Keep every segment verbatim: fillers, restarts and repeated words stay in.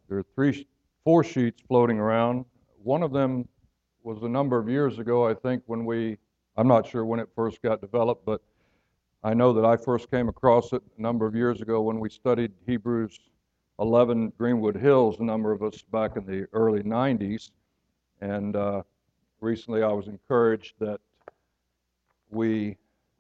There are three, four sheets floating around. One of them was a number of years ago, I think, when we, I'm not sure when it first got developed, but I know that I first came across it a number of years ago when we studied Hebrews eleven Greenwood Hills, a number of us back in the early nineties. And uh, recently I was encouraged that we,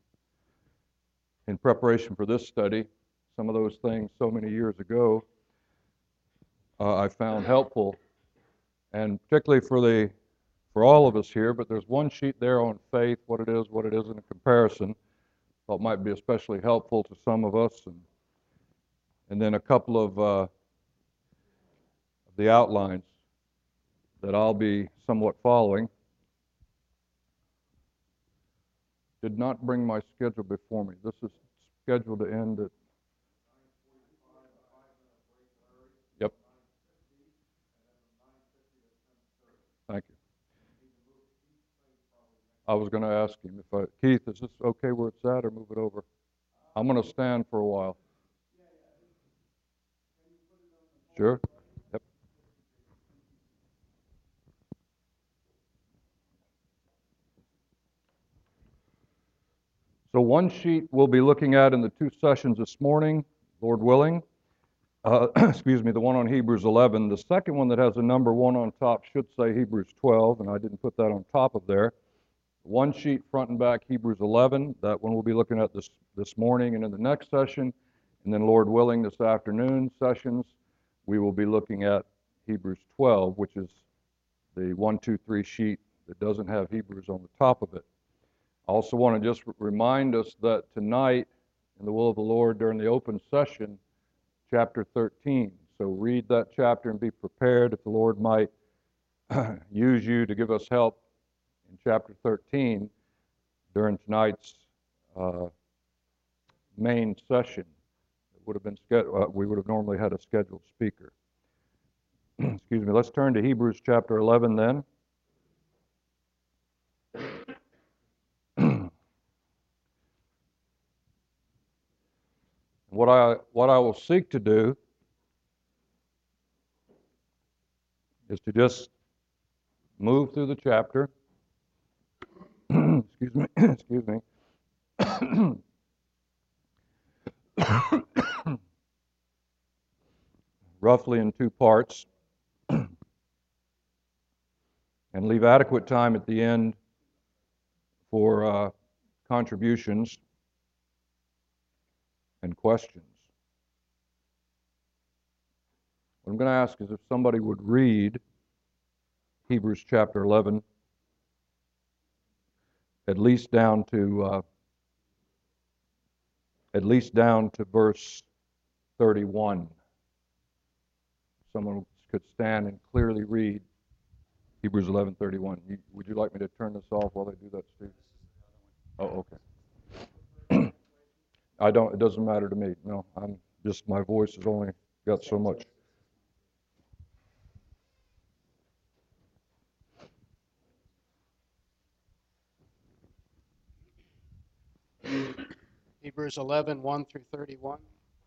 in preparation for this study, some of those things so many years ago, uh, I found helpful, and particularly for the for all of us here. But there's one sheet there on faith, what it is, what it isn't, a comparison. Thought might be especially helpful to some of us, and and then a couple of uh, the outlines that I'll be somewhat following. Did not bring my schedule before me. This is scheduled to end at. Yep. Thank you. I was going to ask him if I, Keith, is this okay where it's at, or move it over? I'm going to stand for a while. Sure. Yep. So one sheet we'll be looking at in the two sessions this morning, Lord willing. Uh, excuse me, the one on Hebrews eleven. The second one that has a number one on top should say Hebrews twelve, and I didn't put that on top of there. One sheet front and back, Hebrews eleven. That one we'll be looking at this, this morning and in the next session. And then, Lord willing, this afternoon sessions, we will be looking at Hebrews twelve, which is the one, two, three sheet that doesn't have Hebrews on the top of it. I also want to just remind us that tonight, in the will of the Lord, during the open session, chapter thirteen. So read that chapter and be prepared if the Lord might use you to give us help in chapter thirteen during tonight's uh, main session. It would have been uh, we would have normally had a scheduled speaker. Excuse me. Let's turn to Hebrews chapter eleven then. What I what I will seek to do is to just move through the chapter. Excuse me. Excuse me. Roughly in two parts, and leave adequate time at the end for uh, contributions and questions. What I'm going to ask is if somebody would read Hebrews chapter eleven, at least down to uh, at least down to verse thirty-one. Someone could stand and clearly read Hebrews eleven thirty-one. You, would you like me to turn this off while they do that, Steve? Oh, okay. I don't. It doesn't matter to me. No, I'm just my voice has only got so much. Hebrews eleven, one through thirty-one.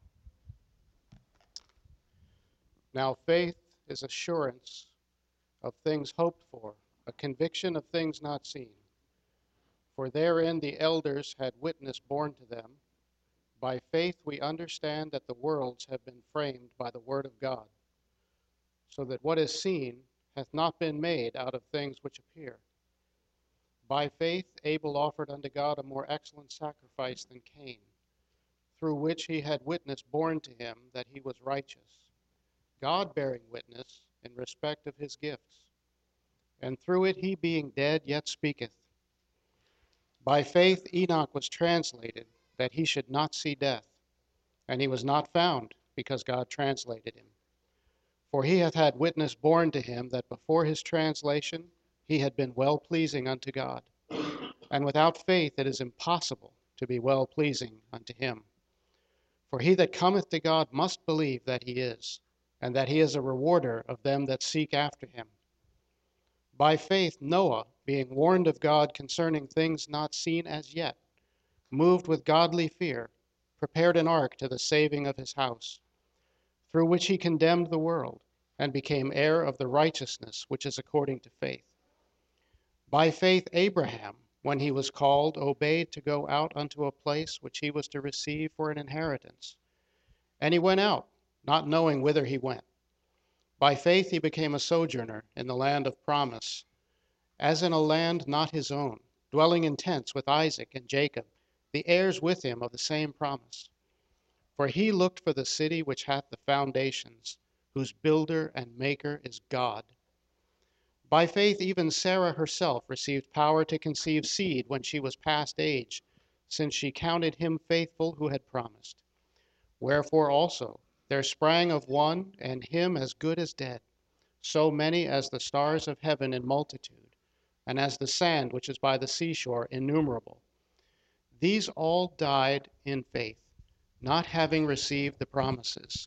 Now faith is assurance of things hoped for, a conviction of things not seen. For therein the elders had witness borne to them. By faith we understand that the worlds have been framed by the word of God, so that what is seen hath not been made out of things which appear. By faith Abel offered unto God a more excellent sacrifice than Cain, through which he had witness borne to him that he was righteous, God bearing witness in respect of his gifts. And through it he being dead yet speaketh. By faith Enoch was translated, that he should not see death, and he was not found, because God translated him. For he hath had witness borne to him that before his translation he had been well-pleasing unto God. And without faith it is impossible to be well-pleasing unto him. For he that cometh to God must believe that he is, and that he is a rewarder of them that seek after him. By faith Noah, being warned of God concerning things not seen as yet, moved with godly fear, prepared an ark to the saving of his house, through which he condemned the world, and became heir of the righteousness which is according to faith. By faith Abraham, when he was called, obeyed to go out unto a place which he was to receive for an inheritance. And he went out, not knowing whither he went. By faith he became a sojourner in the land of promise, as in a land not his own, dwelling in tents with Isaac and Jacob, the heirs with him of the same promise. For he looked for the city which hath the foundations, whose builder and maker is God. By faith even Sarah herself received power to conceive seed when she was past age, since she counted him faithful who had promised. Wherefore also there sprang of one, and him as good as dead, so many as the stars of heaven in multitude, and as the sand which is by the seashore innumerable. These all died in faith, not having received the promises,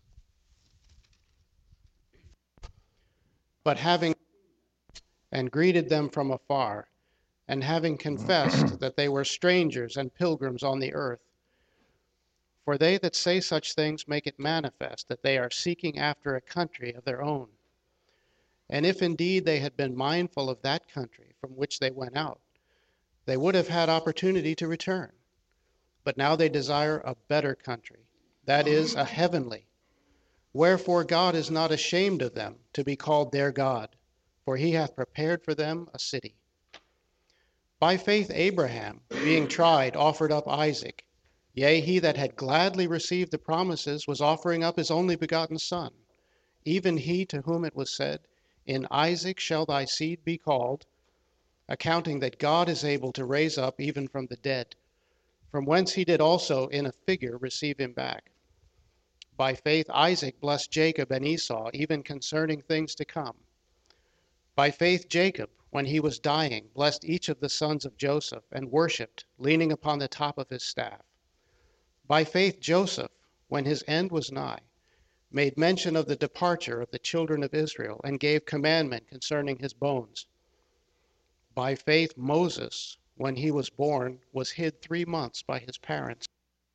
but having and greeted them from afar, and having confessed that they were strangers and pilgrims on the earth. For they that say such things make it manifest that they are seeking after a country of their own. And if indeed they had been mindful of that country from which they went out, they would have had opportunity to return. But now they desire a better country, that is, a heavenly. Wherefore God is not ashamed of them to be called their God, for he hath prepared for them a city. By faith Abraham, being tried, offered up Isaac. Yea, he that had gladly received the promises was offering up his only begotten son, even he to whom it was said, In Isaac shall thy seed be called, accounting that God is able to raise up even from the dead, from whence he did also in a figure receive him back. By faith Isaac blessed Jacob and Esau, even concerning things to come. By faith Jacob, when he was dying, blessed each of the sons of Joseph, and worshipped, leaning upon the top of his staff. By faith Joseph, when his end was nigh, made mention of the departure of the children of Israel, and gave commandment concerning his bones. By faith Moses, when he was born, was hid three months by his parents,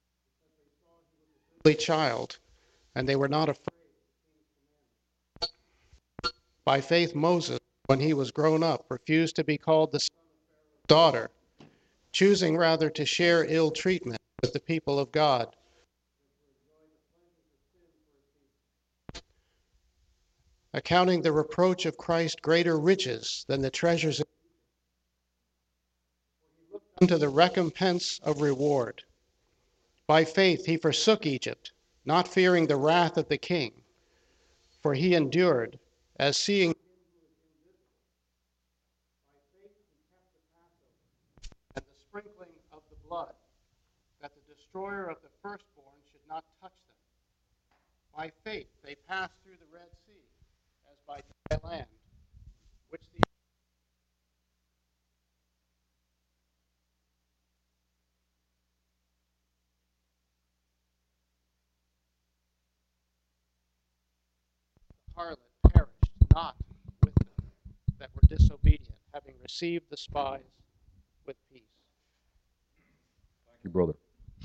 a child, and they were not afraid. By faith Moses, when he was grown up, refused to be called the son of Pharaoh's daughter, choosing rather to share ill treatment with the people of God, accounting the reproach of Christ greater riches than the treasures of unto the recompense of reward. By faith he forsook Egypt, not fearing the wrath of the king, for he endured, as seeing and the sprinkling of the blood, that the destroyer of the firstborn should not touch them. By faith they passed through the Red Sea, as by dry land, which the harlot perished not with them that were disobedient, having received the spies with peace. Thank you, brother.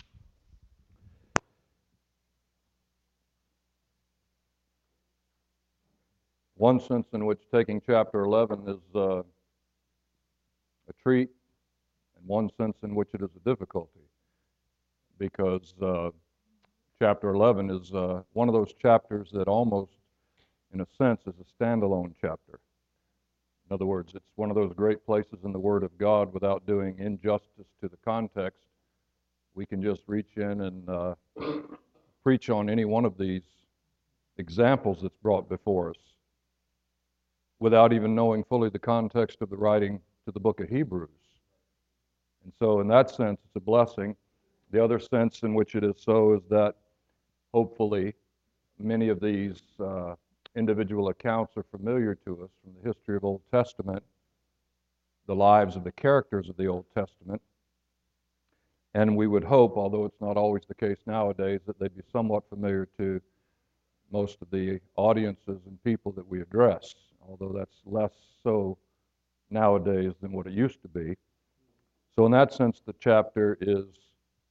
One sense in which taking chapter eleven is uh, a treat, and one sense in which it is a difficulty, because uh, chapter eleven is uh, one of those chapters that almost, in a sense, is a standalone chapter. In other words, it's one of those great places in the Word of God without doing injustice to the context. We can just reach in and uh, preach on any one of these examples that's brought before us without even knowing fully the context of the writing to the book of Hebrews. And so in that sense, it's a blessing. The other sense in which it is so is that hopefully many of these uh, individual accounts are familiar to us from the history of Old Testament, the lives of the characters of the Old Testament. And we would hope, although it's not always the case nowadays, that they'd be somewhat familiar to most of the audiences and people that we address, although that's less so nowadays than what it used to be. So in that sense, the chapter is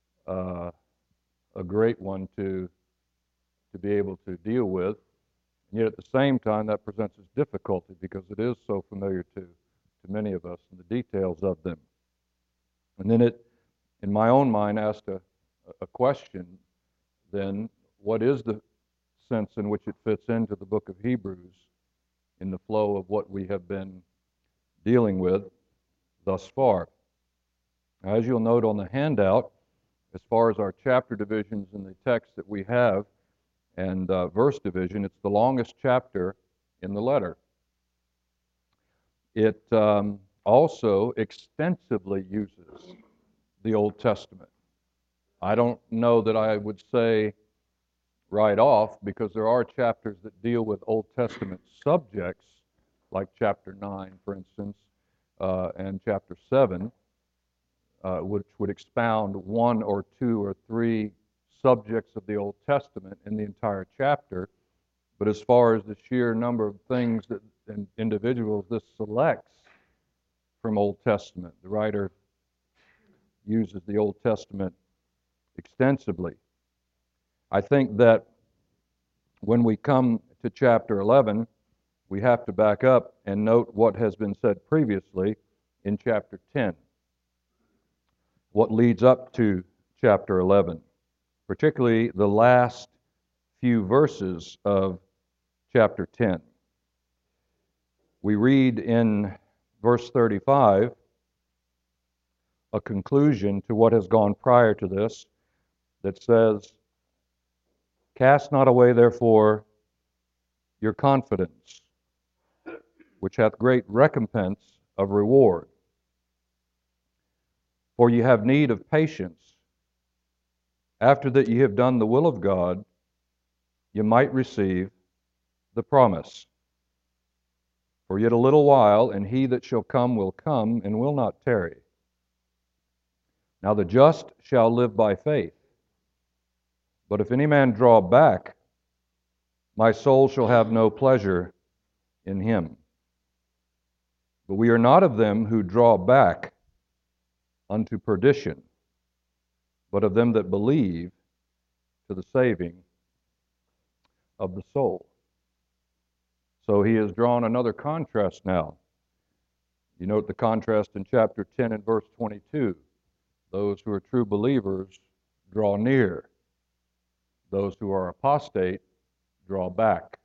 uh, a great one to, to be able to deal with. Yet at the same time, that presents its difficulty because it is so familiar to, to many of us and the details of them. And then it, in my own mind, asked a, a question then, what is the sense in which it fits into the book of Hebrews in the flow of what we have been dealing with thus far? As you'll note on the handout, as far as our chapter divisions in the text that we have and uh, verse division, it's the longest chapter in the letter. It um, also extensively uses the Old Testament. I don't know that I would say right off, because there are chapters that deal with Old Testament subjects, like chapter nine, for instance, uh, and chapter seven, uh, which would expound one or two or three subjects of the Old Testament in the entire chapter. But as far as the sheer number of things that and individuals this selects from Old Testament, the writer uses the Old Testament extensively. I think that when we come to chapter eleven, we have to back up and note what has been said previously in chapter ten, what leads up to chapter eleven, particularly the last few verses of chapter ten. We read in verse thirty-five a conclusion to what has gone prior to this that says, "Cast not away, therefore, your confidence, which hath great recompense of reward. For ye have need of patience, after that ye have done the will of God, ye might receive the promise. For yet a little while, and he that shall come will come, and will not tarry. Now the just shall live by faith. But if any man draw back, my soul shall have no pleasure in him. But we are not of them who draw back unto perdition, but of them that believe to the saving of the soul." So he has drawn another contrast now. You note the contrast in chapter ten and verse twenty-two. Those who are true believers draw near. Those who are apostate draw back.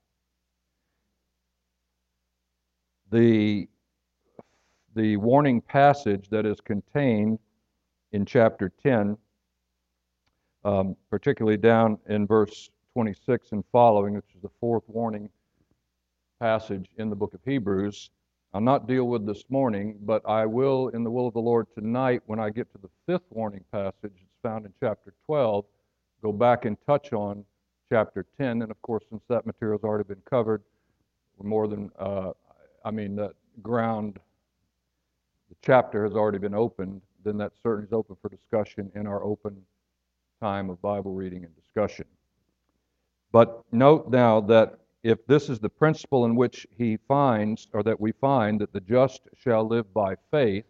The, the warning passage that is contained in chapter ten, um, particularly down in verse twenty-six and following, which is the fourth warning passage in the book of Hebrews, I'll not deal with this morning, but I will, in the will of the Lord tonight, when I get to the fifth warning passage, it's found in chapter twelve, go back and touch on chapter ten. And of course, since that material has already been covered, more than, uh, I mean, that ground, the chapter has already been opened, then that certainly is open for discussion in our open time of Bible reading and discussion. But note now that if this is the principle in which he finds, or that we find, that the just shall live by faith,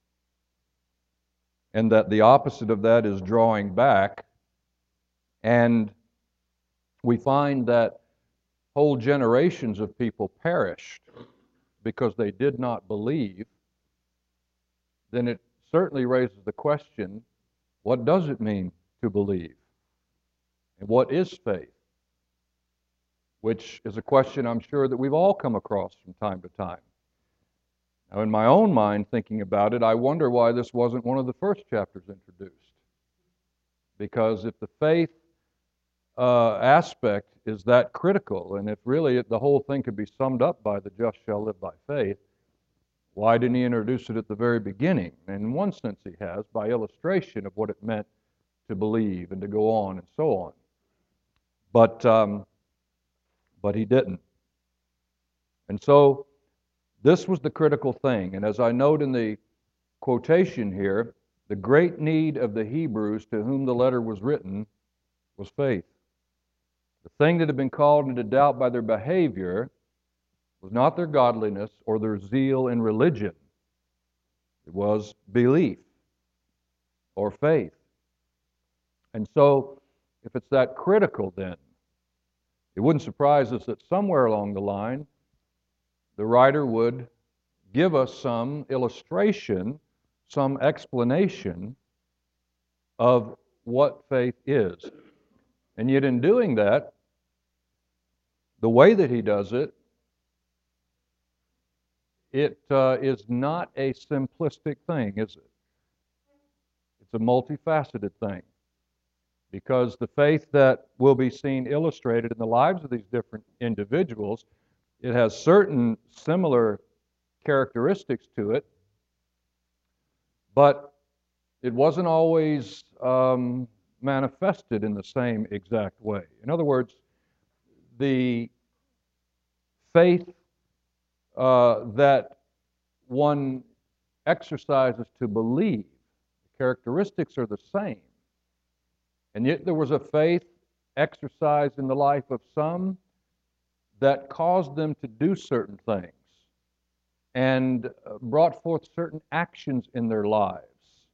and that the opposite of that is drawing back, and we find that whole generations of people perished because they did not believe, then it certainly raises the question, what does it mean to believe? And what is faith? Which is a question I'm sure that we've all come across from time to time. Now, in my own mind, thinking about it, I wonder why this wasn't one of the first chapters introduced. Because if the faith uh, aspect is that critical, and if really it, the whole thing could be summed up by the just shall live by faith, why didn't he introduce it at the very beginning? And in one sense he has, by illustration of what it meant to believe and to go on and so on. But um, but he didn't. And so this was the critical thing. And as I note in the quotation here, the great need of the Hebrews to whom the letter was written was faith. The thing that had been called into doubt by their behavior was not their godliness or their zeal in religion. It was belief or faith. And so, if it's that critical then, It wouldn't surprise us that somewhere along the line, the writer would give us some illustration, some explanation of what faith is. And yet in doing that, the way that he does it, it uh, is not a simplistic thing, is it? It's a multifaceted thing. Because the faith that will be seen illustrated in the lives of these different individuals, it has certain similar characteristics to it, but it wasn't always um, manifested in the same exact way. In other words, the faith uh, that one exercises to believe, the characteristics are the same. And yet there was a faith exercised in the life of some that caused them to do certain things and brought forth certain actions in their lives.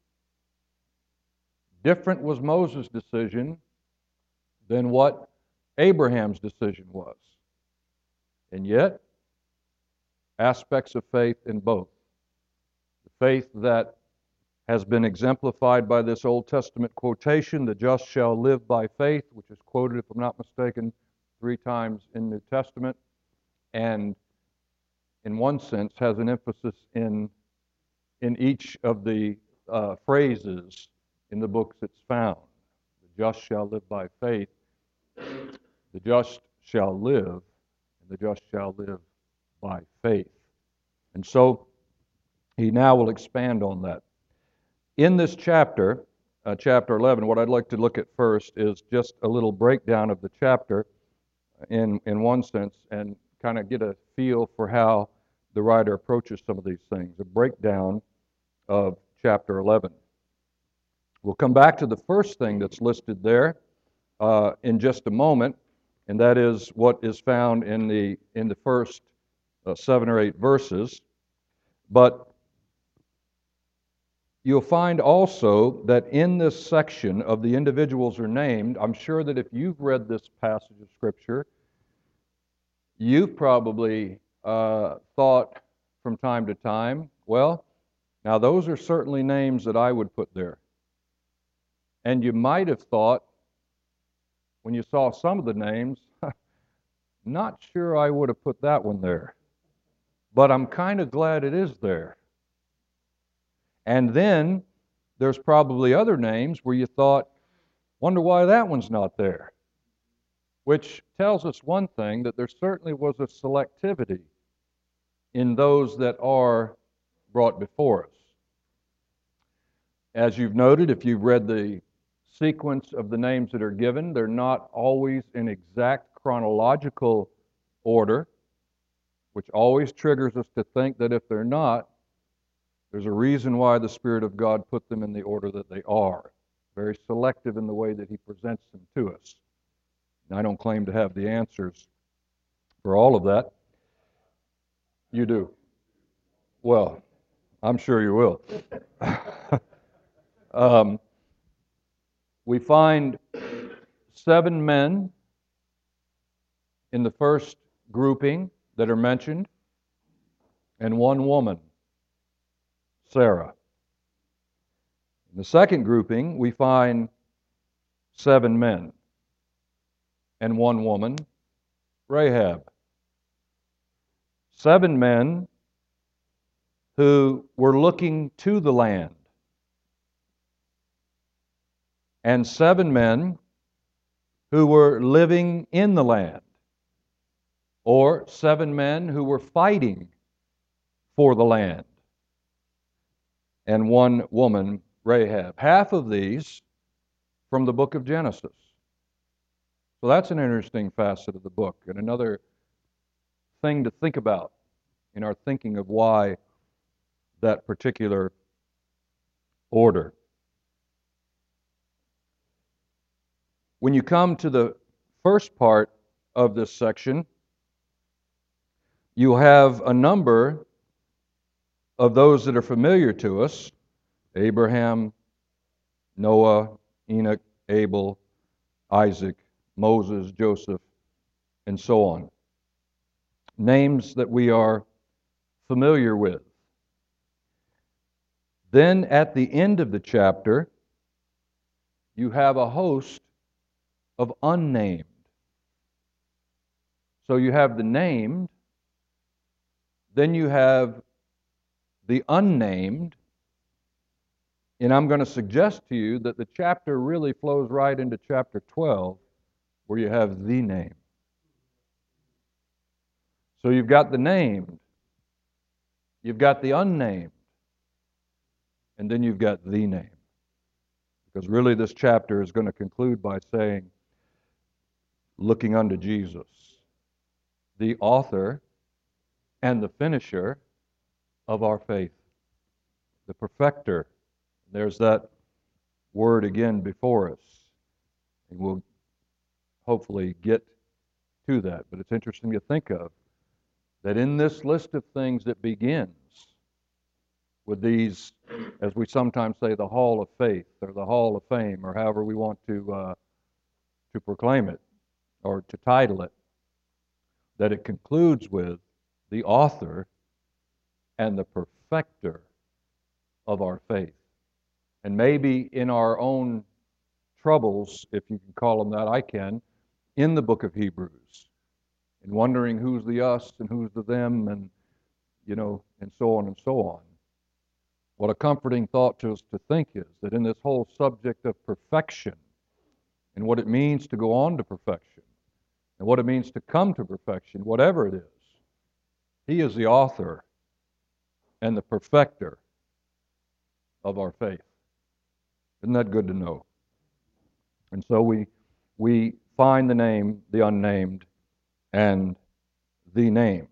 Different was Moses' decision than what Abraham's decision was. And yet, aspects of faith in both. The faith that has been exemplified by this Old Testament quotation, the just shall live by faith, which is quoted, if I'm not mistaken, three times in the New Testament, and in one sense has an emphasis in, in each of the uh, phrases in the books it's found. The just shall live by faith, the just shall live, and the just shall live by faith. And so he now will expand on that. In this chapter, uh, chapter eleven, what I'd like to look at first is just a little breakdown of the chapter in, in one sense, and kind of get a feel for how the writer approaches some of these things, a breakdown of chapter eleven. We'll come back to the first thing that's listed there uh, in just a moment, and that is what is found in the, in the first uh, seven or eight verses. But you'll find also that in this section of the individuals are named, I'm sure that if you've read this passage of Scripture, you've probably uh, thought from time to time, well, now those are certainly names that I would put there. And you might have thought, when you saw some of the names, not sure I would have put that one there. But I'm kind of glad it is there. And then there's probably other names where you thought, wonder why that one's not there. Which tells us one thing, that there certainly was a selectivity in those that are brought before us. As you've noted, if you've read the sequence of the names that are given, they're not always in exact chronological order, which always triggers us to think that if they're not, there's a reason why the Spirit of God put them in the order that they are. Very selective in the way that He presents them to us. And I don't claim to have the answers for all of that. You do. Well, I'm sure you will. um, we find seven men in the first grouping that are mentioned, and one woman, Sarah. In the second grouping, we find seven men and one woman, Rahab. Seven men who were looking to the land, and seven men who were living in the land, or seven men who were fighting for the land, and one woman, Rahab. Half of these from the book of Genesis. So that's an interesting facet of the book, and another thing to think about in our thinking of why that particular order. When you come to the first part of this section, you have a number of those that are familiar to us: Abraham, Noah, Enoch, Abel, Isaac, Moses, Joseph, and so on. Names that we are familiar with. Then at the end of the chapter, you have a host of unnamed. So you have the named, then you have the unnamed, and I'm going to suggest to you that the chapter really flows right into chapter twelve, where you have the name. So you've got the named, you've got the unnamed, and then you've got the name. Because really this chapter is going to conclude by saying, looking unto Jesus, the author and the finisher of our faith, the perfecter. There's that word again before us, and we'll hopefully get to that. But it's interesting to think of that in this list of things that begins with these, as we sometimes say, the Hall of Faith or the Hall of Fame, or however we want to uh, to proclaim it or to title it, that it concludes with the author and the perfecter of our faith. And maybe in our own troubles, if you can call them that, I can, in the book of Hebrews, and wondering who's the us and who's the them, and you know, and so on and so on. What a comforting thought to us to think is that in this whole subject of perfection and what it means to go on to perfection and what it means to come to perfection, whatever it is, He is the author and the perfecter of our faith. Isn't that good to know? And so we we find the name, the unnamed, and the name.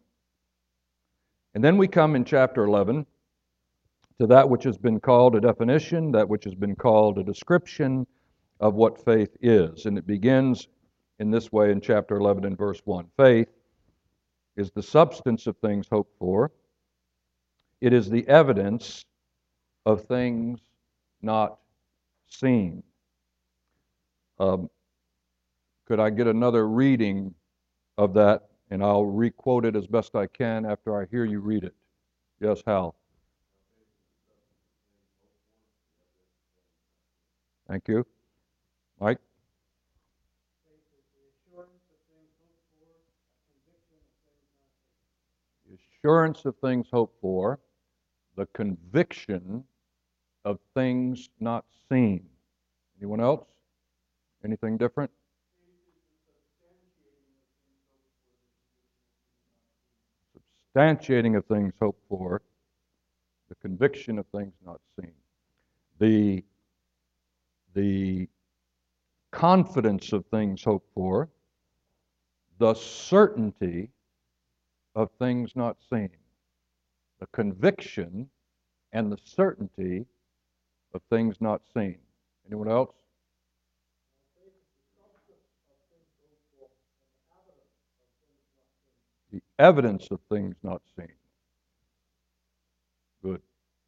And then we come in chapter eleven to that which has been called a definition, that which has been called a description of what faith is. And it begins in this way in chapter eleven and verse one. Faith is the substance of things hoped for. It is the evidence of things not seen. Um, could I get another reading of that? And I'll re-quote it as best I can after I hear you read it. Yes, Hal. Thank you. Mike? The assurance of things hoped for, the conviction of things not seen. Anyone else? Anything different? Substantiating of things hoped for, the conviction of things not seen. The, the confidence of things hoped for, the certainty of things not seen. The conviction and the certainty of things not seen. Anyone else? The evidence of things not seen. Good.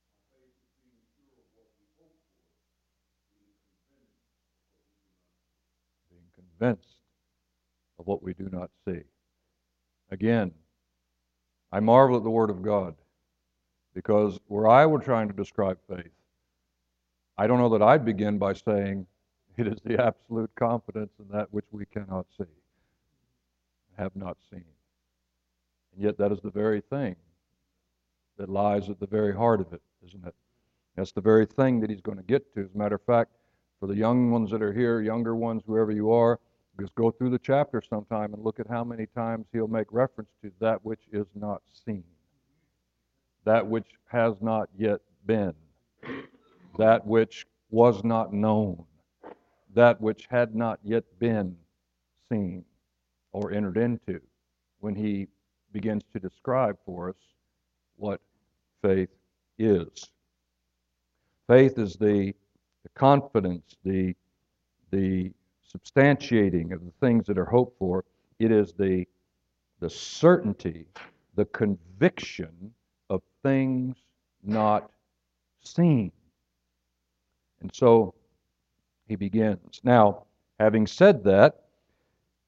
Being convinced of what we do not see. Again, I marvel at the Word of God, because where I were trying to describe faith, I don't know that I'd begin by saying it is the absolute confidence in that which we cannot see, have not seen. And yet that is the very thing that lies at the very heart of it, isn't it? That's the very thing that he's going to get to. As a matter of fact, for the young ones that are here, younger ones, whoever you are, just go through the chapter sometime and look at how many times he'll make reference to that which is not seen, that which has not yet been, that which was not known, that which had not yet been seen or entered into, when he begins to describe for us what faith is. Faith is the, the confidence, the, the substantiating of the things that are hoped for. It is the, the certainty, the conviction of things not seen. And so he begins. Now, having said that,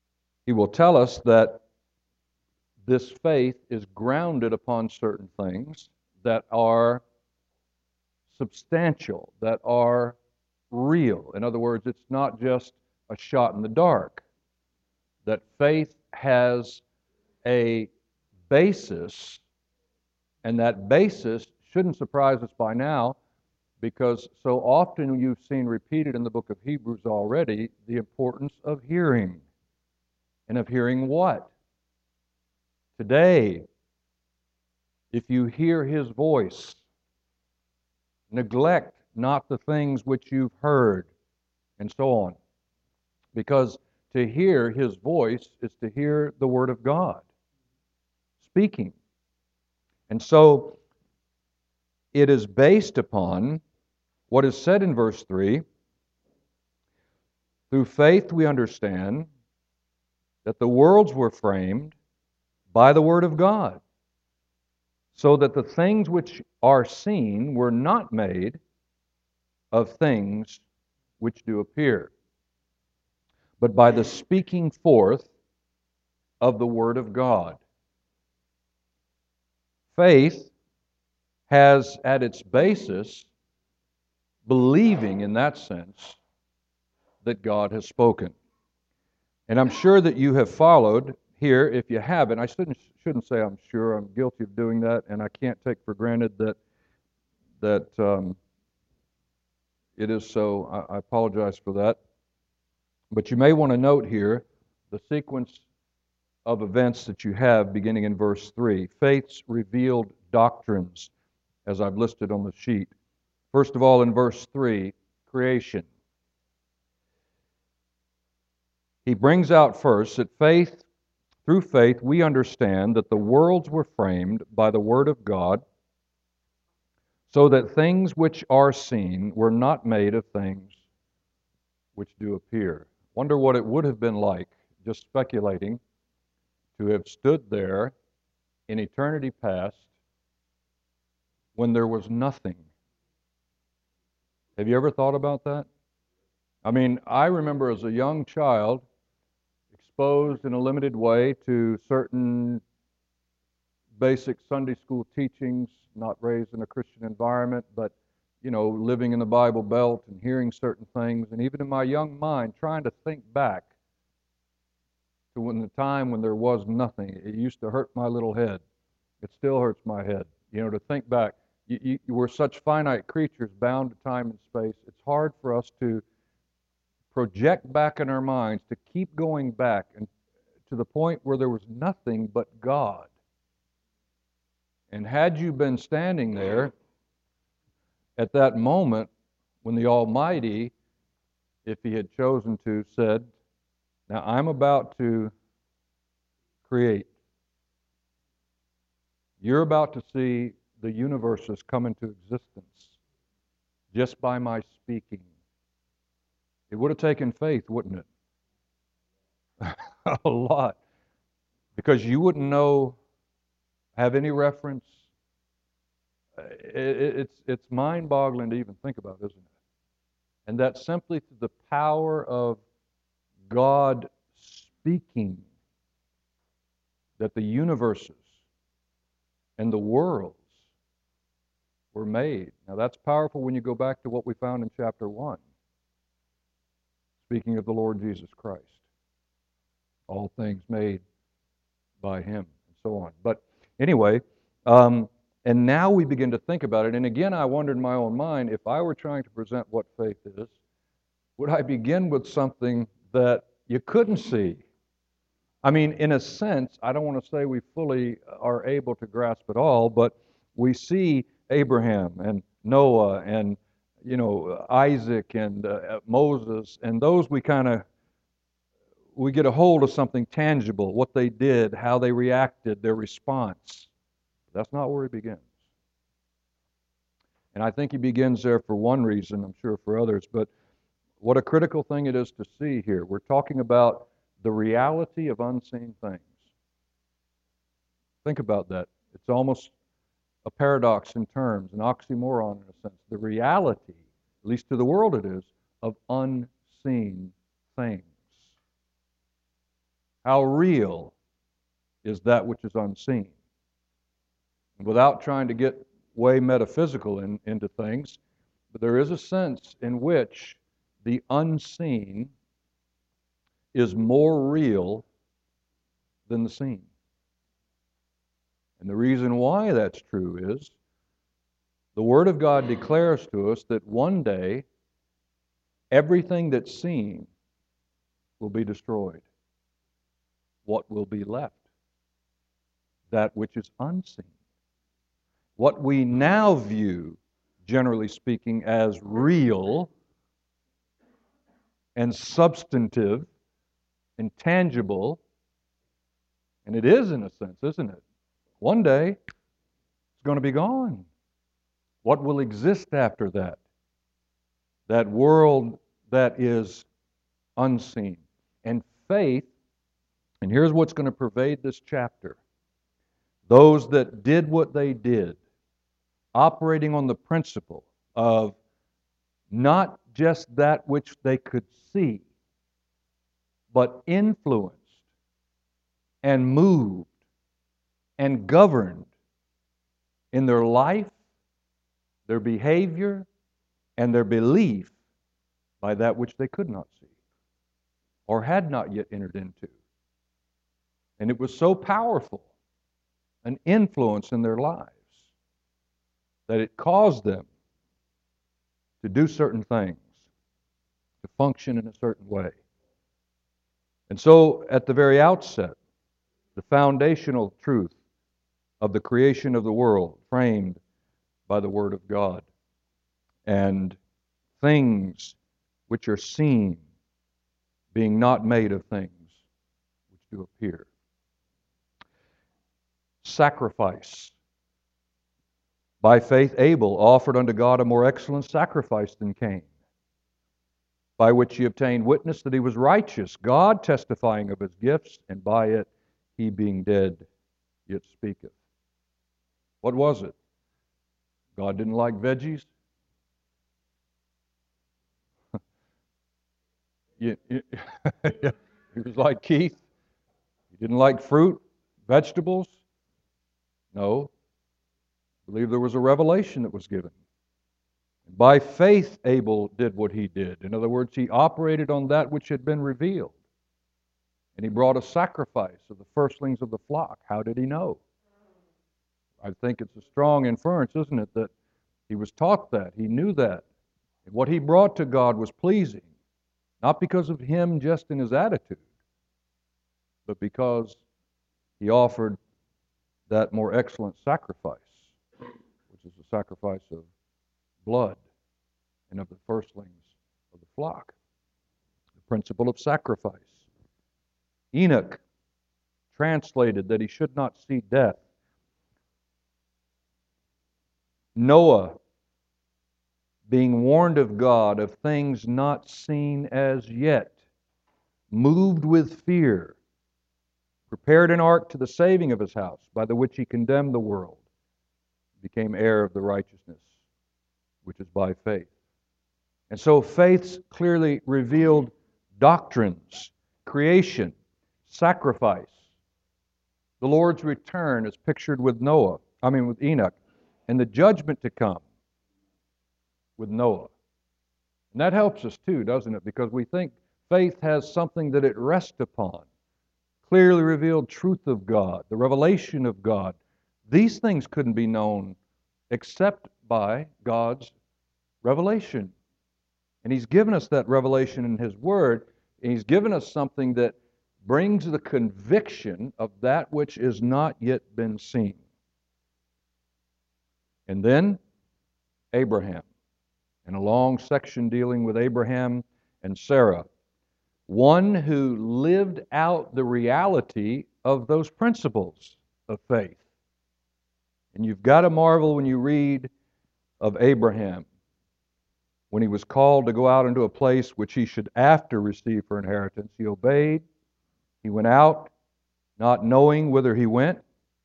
he will tell us that this faith is grounded upon certain things that are substantial, that are real. In other words, it's not just a shot in the dark. That faith has a basis, and that basis shouldn't surprise us by now, because so often you've seen repeated in the book of Hebrews already the importance of hearing. And of hearing what? Today, if you hear his voice, neglect not the things which you've heard, and so on. Because to hear his voice is to hear the Word of God speaking. And so it is based upon what is said in verse three. Through faith we understand that the worlds were framed by the Word of God, so that the things which are seen were not made of things which do appear, but by the speaking forth of the Word of God. Faith has at its basis believing, in that sense, that God has spoken. And I'm sure that you have followed here. If you haven't, I shouldn't, shouldn't say I'm sure. I'm guilty of doing that, and I can't take for granted that that um, it is so. I, I apologize for that. But you may want to note here the sequence of events that you have beginning in verse three. Faith's revealed doctrines, as I've listed on the sheet. First of all, in verse three, creation. He brings out first that faith, through faith, we understand that the worlds were framed by the Word of God, so that things which are seen were not made of things which do appear. Wonder what it would have been like, just speculating, to have stood there in eternity past when there was nothing. Have you ever thought about that? I mean, I remember as a young child, exposed in a limited way to certain basic Sunday school teachings, not raised in a Christian environment, but, you know, living in the Bible Belt and hearing certain things, and even in my young mind, trying to think back to when the time when there was nothing. It used to hurt my little head. It still hurts my head, you know, to think back. You, you, you were such finite creatures bound to time and space. It's hard for us to project back in our minds, to keep going back and to the point where there was nothing but God. And had you been standing there at that moment when the Almighty, if He had chosen to, said, now I'm about to create. You're about to see the universes come into existence just by my speaking. It would have taken faith, wouldn't it? A lot. Because you wouldn't know, have any reference. It's, it's mind-boggling to even think about, isn't it? And that's simply through the power of God speaking that the universes and the worlds were made. Now that's powerful when you go back to what we found in chapter one. Speaking of the Lord Jesus Christ. All things made by Him, and so on. But anyway, um, and now we begin to think about it. And again, I wondered in my own mind, if I were trying to present what faith is, would I begin with something that you couldn't see? I mean, in a sense, I don't want to say we fully are able to grasp it all, but we see Abraham and Noah and, you know, Isaac and uh, Moses, and those we kind of, we get a hold of something tangible, what they did, how they reacted, their response. That's not where he begins. And I think he begins there for one reason, I'm sure for others, but what a critical thing it is to see here. We're talking about the reality of unseen things. Think about that. It's almost a paradox in terms, an oxymoron in a sense. The reality, at least to the world it is, of unseen things. How real is that which is unseen? Without trying to get way metaphysical in, into things, but there is a sense in which the unseen is more real than the seen. And the reason why that's true is the Word of God declares to us that one day everything that's seen will be destroyed. What will be left? That which is unseen. What we now view, generally speaking, as real and substantive and tangible, and it is in a sense, isn't it? One day, it's going to be gone. What will exist after that? That world that is unseen. And faith, and here's what's going to pervade this chapter. Those that did what they did, operating on the principle of not just that which they could see, but influenced and moved and governed in their life, their behavior, and their belief by that which they could not see or had not yet entered into. And it was so powerful an influence in their lives that it caused them to do certain things, to function in a certain way. And so, at the very outset, the foundational truth of the creation of the world, framed by the Word of God, and things which are seen being not made of things which do appear. Sacrifice. By faith Abel offered unto God a more excellent sacrifice than Cain, by which he obtained witness that he was righteous, God testifying of his gifts, and by it he being dead yet speaketh. What was it? God didn't like veggies? you, you, he was like Keith? He didn't like fruit, vegetables? No. I believe there was a revelation that was given. By faith, Abel did what he did. In other words, he operated on that which had been revealed. And he brought a sacrifice of the firstlings of the flock. How did he know? I think it's a strong inference, isn't it, that he was taught that. He knew that. And what he brought to God was pleasing, not because of him just in his attitude, but because he offered that more excellent sacrifice, which is the sacrifice of blood and of the firstlings of the flock. The principle of sacrifice. Enoch translated that he should not see death. Noah, being warned of God of things not seen as yet, moved with fear, prepared an ark to the saving of his house, by the which he condemned the world, became heir of the righteousness which is by faith. And so faith's clearly revealed doctrines, creation, sacrifice. The Lord's return is pictured with Noah, I mean with Enoch, and the judgment to come with Noah. And that helps us too, doesn't it? Because we think faith has something that it rests upon. Clearly revealed truth of God, the revelation of God. These things couldn't be known except by God's revelation. And He's given us that revelation in His Word, and He's given us something that brings the conviction of that which is not yet been seen. And then Abraham, and a long section dealing with Abraham and Sarah, one who lived out the reality of those principles of faith. And you've got to marvel when you read of Abraham, when he was called to go out into a place which he should after receive for inheritance. He obeyed. He went out, not knowing whither he went.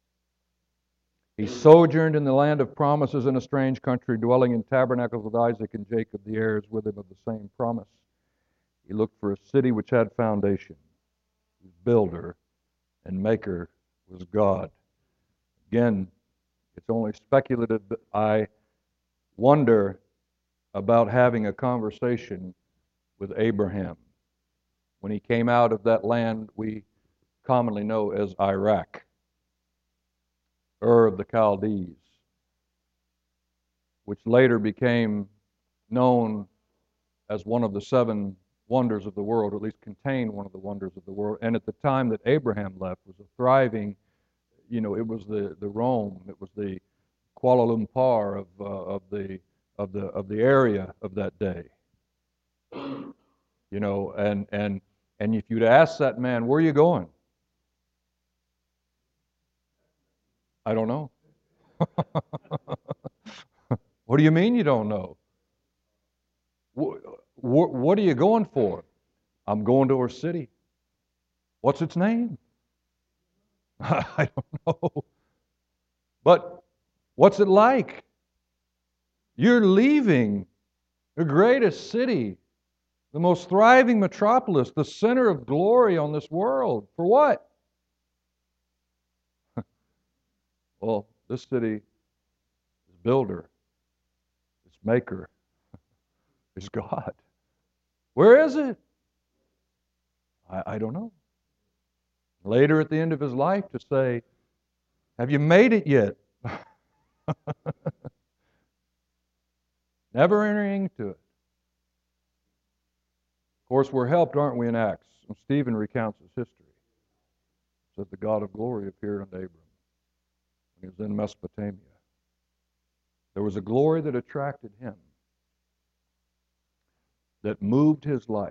He sojourned in the land of promises in a strange country, dwelling in tabernacles with Isaac and Jacob, the heirs with him of the same promise. He looked for a city which had foundation. whose builder and maker was God. Again, it's only speculative, but I wonder about having a conversation with Abraham when he came out of that land we commonly know as Iraq, Ur of the Chaldees, which later became known as one of the seven wonders of the world, or at least contained one of the wonders of the world. And at the time that Abraham left was a thriving, you know, it was the, the Rome, it was the Kuala Lumpur of, uh, of, the, of, the, of the area of that day. You know, and, and, and if you'd ask that man, where are you going? I don't know. What do you mean you don't know? What, what, what are you going for? I'm going to our city. What's its name? I don't know. But what's it like? You're leaving the greatest city, the most thriving metropolis, the center of glory on this world. For what? Well, this city, its builder, its maker, is God. Where is it? I, I don't know. Later at the end of his life to say, have you made it yet? Never entering into it. Of course, we're helped, aren't we, in Acts? And Stephen recounts his history. It says the God of glory appeared unto Abram when he was in Mesopotamia. There was a glory that attracted him, that moved his life,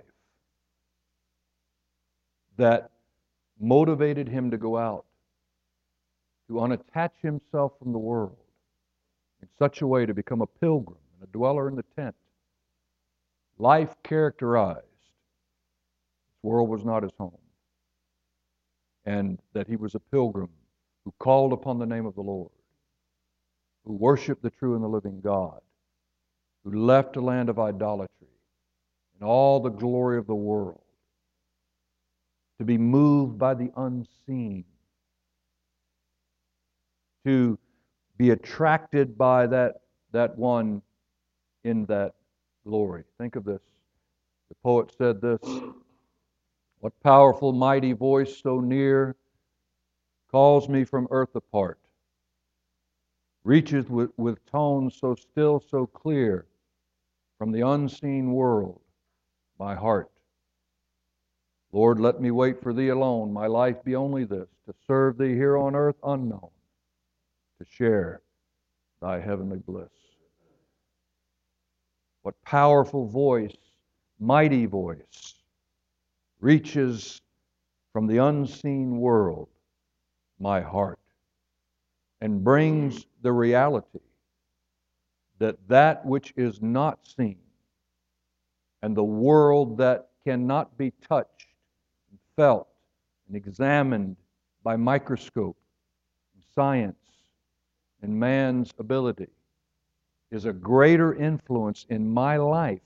that motivated him to go out, to unattach himself from the world in such a way to become a pilgrim and a dweller in the tent. Life characterized. This world was not his home. And that he was a pilgrim who called upon the name of the Lord, who worshiped the true and the living God, who left a land of idolatry and all the glory of the world to be moved by the unseen, to be attracted by that, that one in that glory. Think of this. The poet said this, what powerful, mighty voice so near calls me from earth apart, reaches with, with tones so still, so clear, from the unseen world, my heart. Lord, let me wait for Thee alone, my life be only this, to serve Thee here on earth unknown, to share Thy heavenly bliss. What powerful voice, mighty voice, reaches from the unseen world my heart and brings the reality that that which is not seen and the world that cannot be touched and felt and examined by microscope and science and man's ability is a greater influence in my life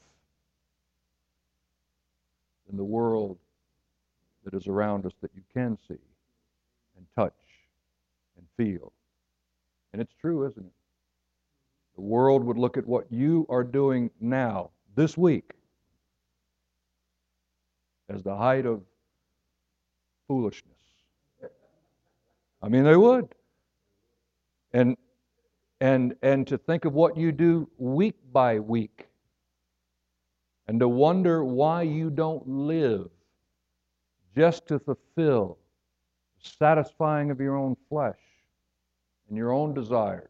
than the world that is around us that you can see and touch and feel. And it's true, isn't it? The world would look at what you are doing now, this week, as the height of foolishness. I mean, they would. And and and to think of what you do week by week, and to wonder why you don't live just to fulfill the satisfying of your own flesh and your own desires.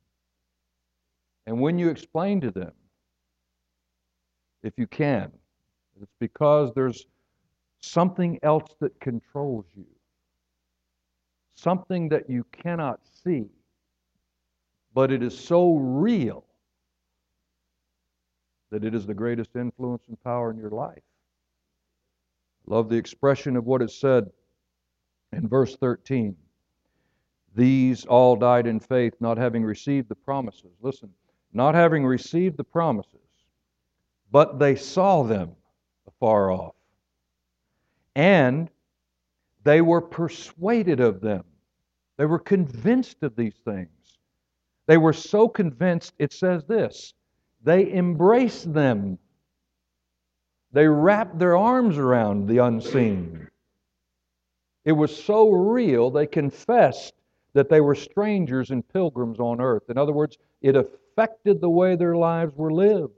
And when you explain to them, if you can, it's because there's something else that controls you, something that you cannot see, but it is so real that it is the greatest influence and power in your life. I love the expression of what is said in verse thirteen. These all died in faith, not having received the promises. Listen, not having received the promises, but they saw them afar off, and They were persuaded of them. They were convinced of these things. They were so convinced, it says this, they embraced them. They wrapped their arms around the unseen. It was so real, they confessed that they were strangers and pilgrims on earth. In other words, it affected the way their lives were lived.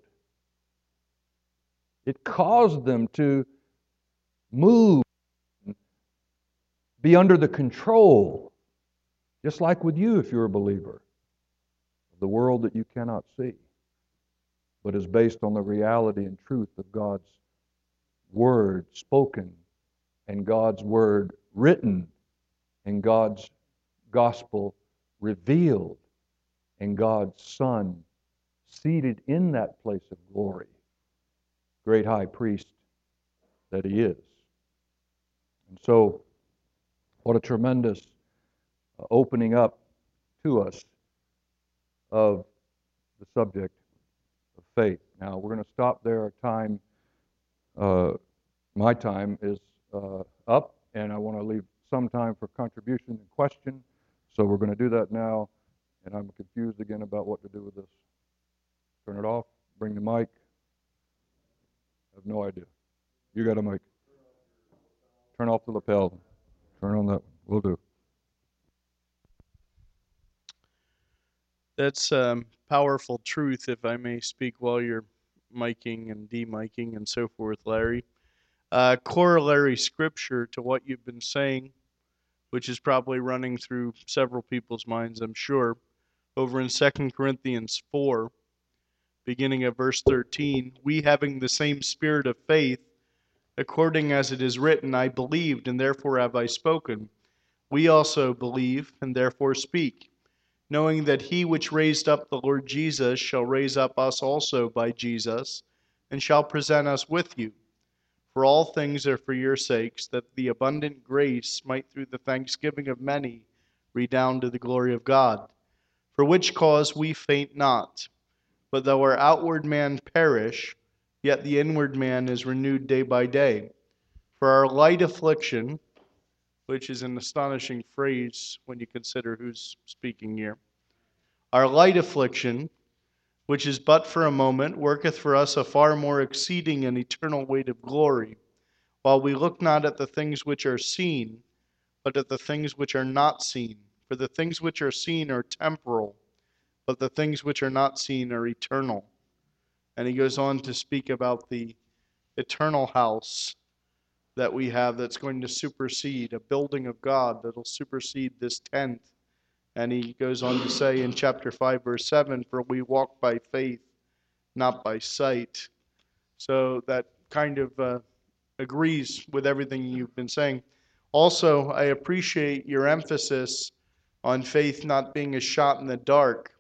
It caused them to move, be under the control, just like with you if you're a believer, of the world that you cannot see, but is based on the reality and truth of God's Word spoken and God's Word written and God's gospel revealed and God's Son seated in that place of glory, great high priest that He is. And so, what a tremendous opening up to us of the subject of faith. Now, we're going to stop there. Our time, uh, my time is uh, up, and I want to leave some time for contribution and question. So we're going to do that now, and I'm confused again about what to do with this. Turn it off, bring the mic. I have no idea. You got a mic. Turn off the lapel. Turn on that one. Will do. That's um, powerful truth, if I may speak while you're miking and demiking and so forth, Larry. Uh, corollary scripture to what you've been saying, which is probably running through several people's minds, I'm sure, over in Second Corinthians four, beginning at verse thirteen, we having the same spirit of faith, according as it is written, I believed, and therefore have I spoken. We also believe, and therefore speak, knowing that he which raised up the Lord Jesus shall raise up us also by Jesus, and shall present us with you. For all things are for your sakes, that the abundant grace might through the thanksgiving of many redound to the glory of God. For which cause we faint not, but though our outward man perish, yet the inward man is renewed day by day. For our light affliction, which is an astonishing phrase when you consider who's speaking here, our light affliction, which is but for a moment, worketh for us a far more exceeding and eternal weight of glory, while we look not at the things which are seen, but at the things which are not seen. For the things which are seen are temporal, but the things which are not seen are eternal. And he goes on to speak about the eternal house that we have that's going to supersede, a building of God that'll supersede this tent. And he goes on to say in chapter five, verse seven, for we walk by faith, not by sight. So that kind of uh, agrees with everything you've been saying. Also, I appreciate your emphasis on faith not being a shot in the dark,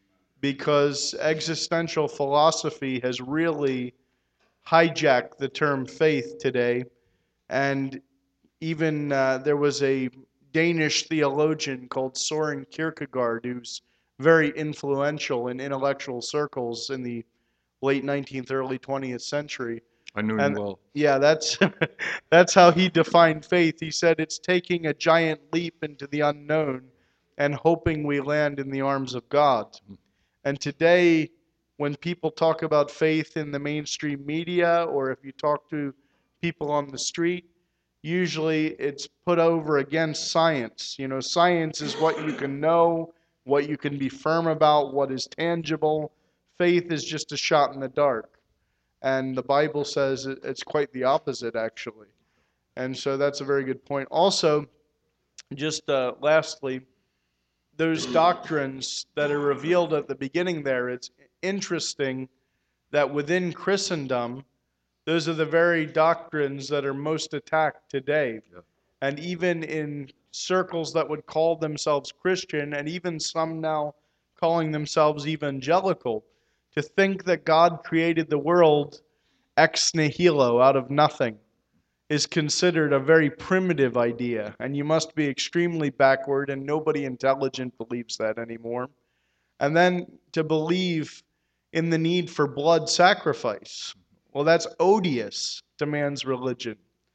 because existential philosophy has really hijacked the term faith today. And even uh, there was a Danish theologian called Søren Kierkegaard, who's very influential in intellectual circles in the late nineteenth, early twentieth century. I knew And you well. yeah, that's that's how he defined faith. He said it's taking a giant leap into the unknown and hoping we land in the arms of God. And today, when people talk about faith in the mainstream media, or if you talk to people on the street, usually it's put over against science. You know, science is what you can know, what you can be firm about, what is tangible. Faith is just a shot in the dark. And the Bible says it's quite the opposite, actually. And so that's a very good point. Also, just uh, lastly, those doctrines that are revealed at the beginning there, it's interesting that within Christendom, those are the very doctrines that are most attacked today. Yeah. And even in circles that would call themselves Christian, and even some now calling themselves evangelical, to think that God created the world ex nihilo, out of nothing, is considered a very primitive idea, and you must be extremely backward, and nobody intelligent believes that anymore. And then to believe in the need for blood sacrifice, well, that's odious to man's religion.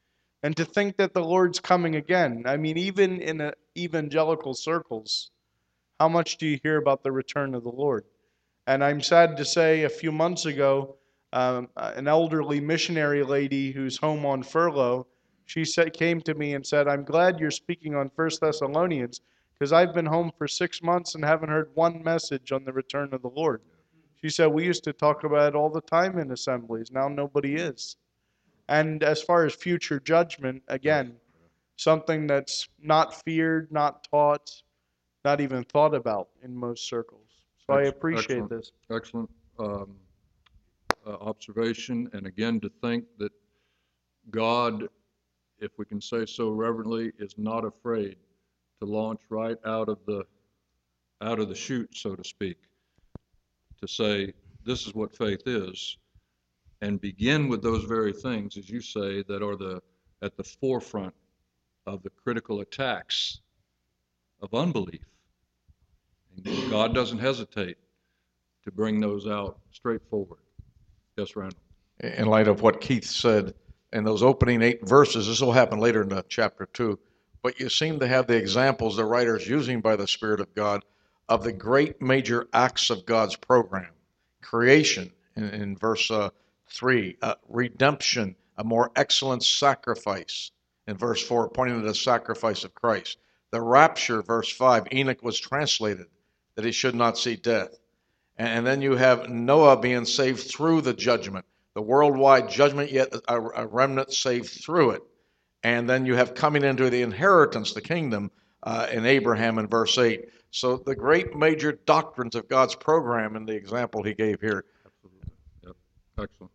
And to think that the Lord's coming again. I mean, even in uh, evangelical circles, how much do you hear about the return of the Lord? And I'm sad to say, a few months ago, um, an elderly missionary lady who's home on furlough, she said, came to me and said, "I'm glad you're speaking on First Thessalonians, because I've been home for six months and haven't heard one message on the return of the Lord." She said, "We used to talk about it all the time in assemblies. Now nobody is." And as far as future judgment, again, something that's not feared, not taught, not even thought about in most circles. So I Ex- appreciate excellent. this. Excellent um, uh, observation. And again, to think that God, if we can say so reverently, is not afraid to launch right out of the out of the chute, so to speak, to say this is what faith is, and begin with those very things, as you say, that are the at the forefront of the critical attacks of unbelief. And God doesn't hesitate to bring those out straightforward. Yes, Randall. In light of what Keith said in those opening eight verses, this will happen later in the chapter two, but you seem to have the examples the writer's using by the Spirit of God of the great major acts of God's program. Creation in, in verse uh, three, uh, redemption, a more excellent sacrifice in verse four, pointing to the sacrifice of Christ. The rapture, verse five, Enoch was translated that he should not see death. And then you have Noah being saved through the judgment, the worldwide judgment, yet a, a remnant saved through it. And then you have coming into the inheritance, the kingdom, uh, in Abraham in verse eight. So the great major doctrines of God's program in the example he gave here. Absolutely. Yep. Excellent.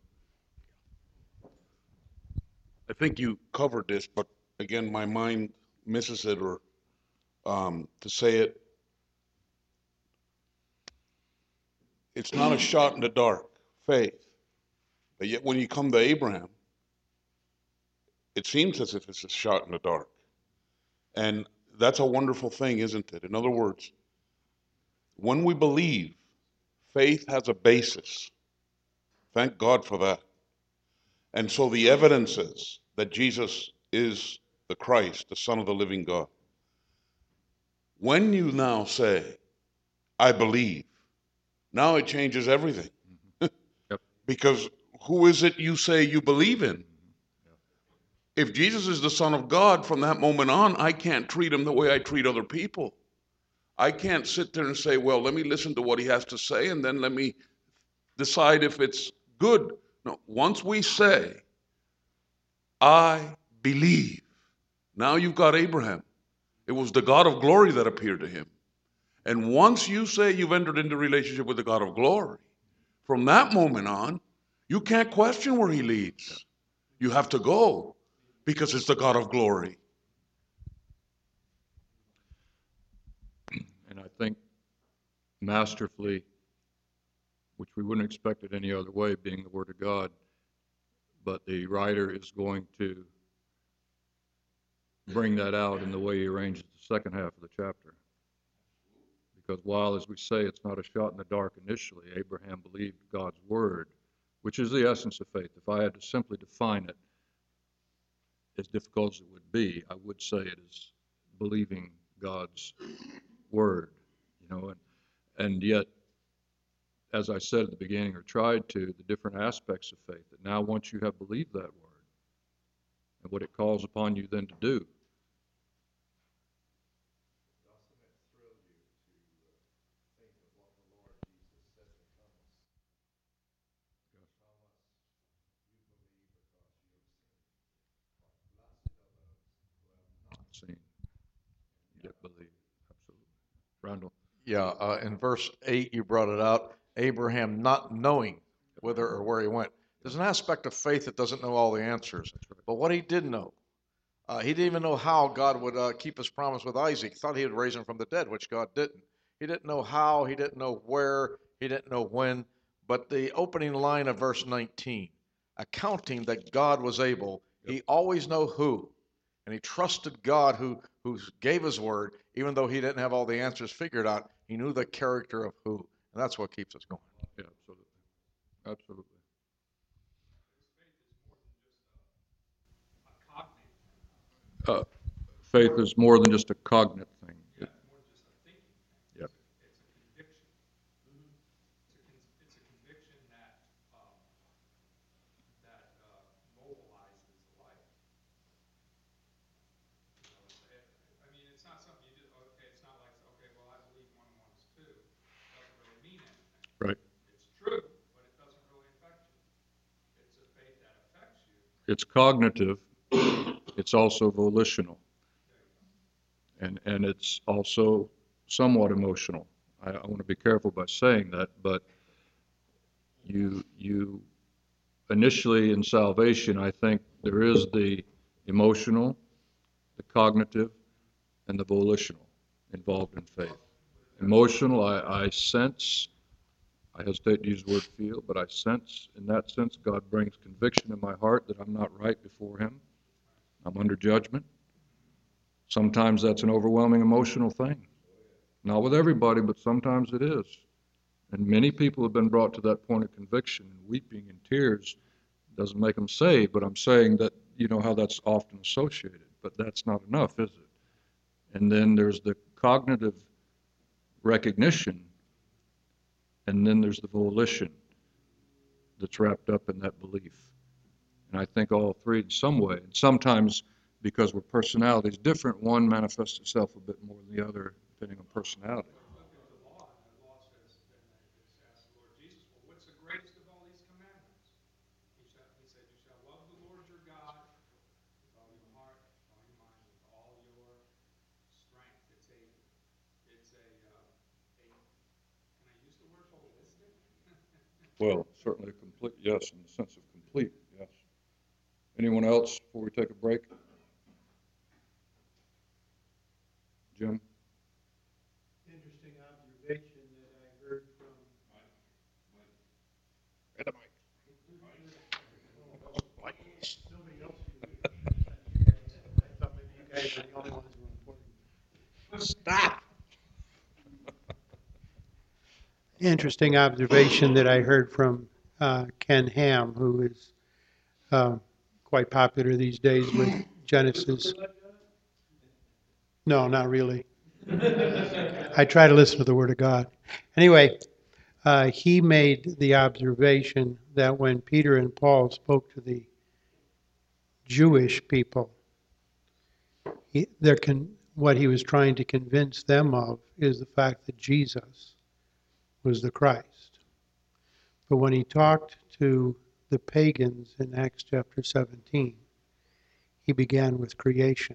I think you covered this, but again, my mind misses it, or um, to say it, it's not a shot in the dark, faith. But yet when you come to Abraham, it seems as if it's a shot in the dark. And that's a wonderful thing, isn't it? In other words, when we believe, faith has a basis. Thank God for that. And so the evidence is that Jesus is the Christ, the Son of the living God. When you now say, I believe, now it changes everything. Yep. Because who is it you say you believe in? If Jesus is the Son of God, from that moment on, I can't treat him the way I treat other people. I can't sit there and say, well, let me listen to what he has to say and then let me decide if it's good. No, once we say, I believe, now you've got Abraham. It was the God of glory that appeared to him. And once you say you've entered into relationship with the God of glory, from that moment on, you can't question where he leads. You have to go because it's the God of glory. And I think masterfully, which we wouldn't expect it any other way, being the Word of God, but the writer is going to bring that out in the way he arranges the second half of the chapter. Because while, as we say, it's not a shot in the dark initially, Abraham believed God's Word, which is the essence of faith. If I had to simply define it, as difficult as it would be, I would say it is believing God's Word, you know, and, and yet, as I said at the beginning, or tried to, the different aspects of faith, that now once you have believed that Word, and what it calls upon you then to do. Seen, yet believe, absolutely. Randall. Yeah, uh, in verse eight, you brought it out, Abraham not knowing whither or where he went. There's an aspect of faith that doesn't know all the answers. Right. But what he did know, uh, he didn't even know how God would uh, keep his promise with Isaac. He thought he would raise him from the dead, which God didn't. He didn't know how, he didn't know where, he didn't know when. But the opening line of verse nineteen, accounting that God was able, Yep. he always know who. And he trusted God who, who gave his word, even though he didn't have all the answers figured out. He knew the character of who. And that's what keeps us going. Yeah, absolutely. Absolutely. uh, faith is more than just a cognate thing. It- Yep. Right. It's cognitive. It's also volitional. And, and it's also somewhat emotional. I, I want to be careful by saying that, but you, you initially in salvation, I think there is the emotional, the cognitive, and the volitional involved in faith. Emotional, I, I sense, I hesitate to use the word feel, but I sense, in that sense, God brings conviction in my heart that I'm not right before Him. I'm under judgment. Sometimes that's an overwhelming emotional thing. Not with everybody, but sometimes it is. And many people have been brought to that point of conviction, and weeping and tears doesn't make them saved, but I'm saying that, you know how that's often associated, but that's not enough, is it? And then there's the cognitive recognition, and then there's the volition that's wrapped up in that belief. And I think all three in some way, and sometimes because we're personalities different, one manifests itself a bit more than the other, depending on personality. Well, certainly a complete, yes, in the sense of complete, yes. Anyone else before we take a break? Jim? Interesting observation that I heard from. Nobody else here. I thought maybe you guys were the only ones who were important. Stop. Interesting observation that I heard from uh, Ken Ham, who is uh, quite popular these days with Genesis. No, not really. I try to listen to the Word of God. Anyway, uh, he made the observation that when Peter and Paul spoke to the Jewish people, he, there can, what he was trying to convince them of is the fact that Jesus was the Christ. But when he talked to the pagans in Acts chapter seventeen, he began with creation.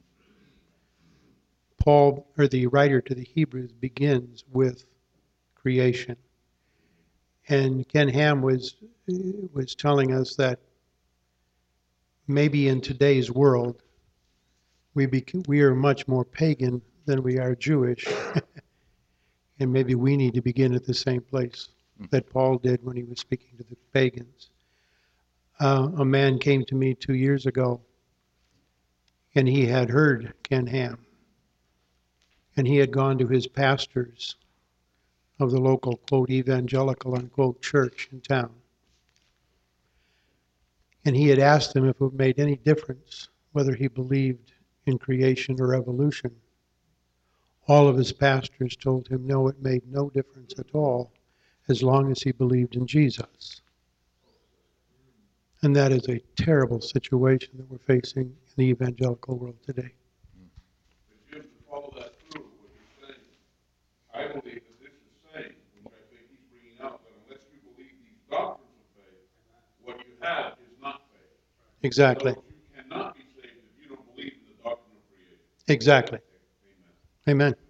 Paul, or the writer to the Hebrews, begins with creation. And Ken Ham was was telling us that maybe in today's world we bec- we are much more pagan than we are Jewish, and maybe we need to begin at the same place that Paul did when he was speaking to the pagans. Uh, a man came to me two years ago, and he had heard Ken Ham, and he had gone to his pastors of the local, quote, evangelical, unquote, church in town. And he had asked them if it made any difference whether he believed in creation or evolution. All of his pastors told him no, it made no difference at all as long as he believed in Jesus. And that is a terrible situation that we're facing in the evangelical world today. But just to follow that through, what you're saying, I believe that this is saying, which I think he's bringing out, that unless you believe these doctrines of faith, what you have is not faith. Exactly. So you cannot be saved if you don't believe in the doctrine of creation. Exactly. Amen. Amen.